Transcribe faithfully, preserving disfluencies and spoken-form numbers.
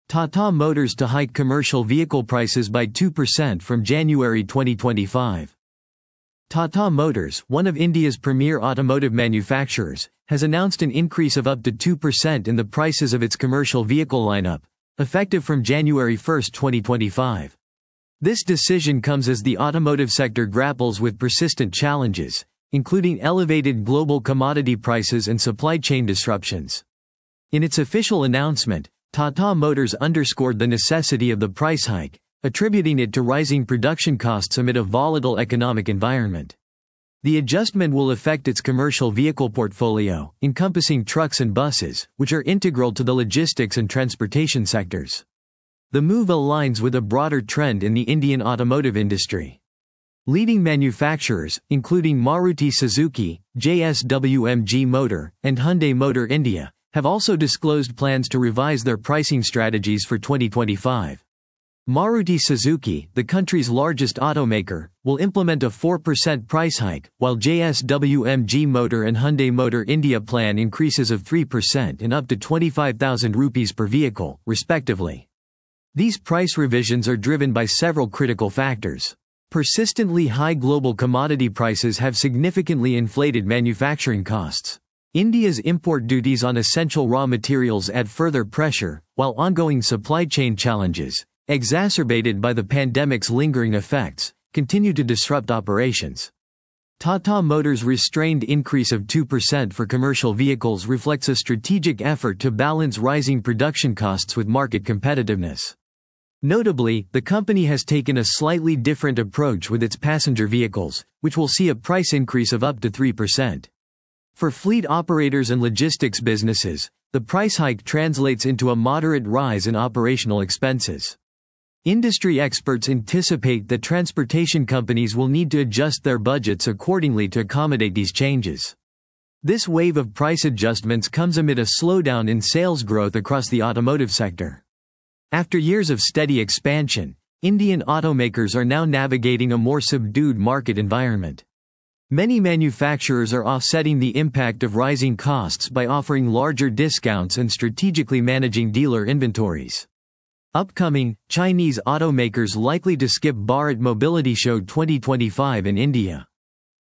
Tata Motors to hike commercial vehicle prices by two percent from January twenty twenty-five. Tata Motors, one of India's premier automotive manufacturers, has announced an increase of up to two percent in the prices of its commercial vehicle lineup, effective from January first, twenty twenty-five. This decision comes as the automotive sector grapples with persistent challenges, including elevated global commodity prices and supply chain disruptions. In its official announcement, Tata Motors underscored the necessity of the price hike, attributing it to rising production costs amid a volatile economic environment. The adjustment will affect its commercial vehicle portfolio, encompassing trucks and buses, which are integral to the logistics and transportation sectors. The move aligns with a broader trend in the Indian automotive industry. Leading manufacturers, including Maruti Suzuki, J S W M G Motor, and Hyundai Motor India, have also disclosed plans to revise their pricing strategies for twenty twenty-five. Maruti Suzuki, the country's largest automaker, will implement a four percent price hike, while J S W M G Motor and Hyundai Motor India plan increases of three percent and up to twenty-five thousand rupees per vehicle, respectively. These price revisions are driven by several critical factors. Persistently high global commodity prices have significantly inflated manufacturing costs. India's import duties on essential raw materials add further pressure, while ongoing supply chain challenges, exacerbated by the pandemic's lingering effects, continue to disrupt operations. Tata Motors' restrained increase of two percent for commercial vehicles reflects a strategic effort to balance rising production costs with market competitiveness. Notably, the company has taken a slightly different approach with its passenger vehicles, which will see a price increase of up to three percent. For fleet operators and logistics businesses, the price hike translates into a moderate rise in operational expenses. Industry experts anticipate that transportation companies will need to adjust their budgets accordingly to accommodate these changes. This wave of price adjustments comes amid a slowdown in sales growth across the automotive sector. After years of steady expansion, Indian automakers are now navigating a more subdued market environment. Many manufacturers are offsetting the impact of rising costs by offering larger discounts and strategically managing dealer inventories. Upcoming, Chinese automakers likely to skip Bharat Mobility Show twenty twenty-five in India.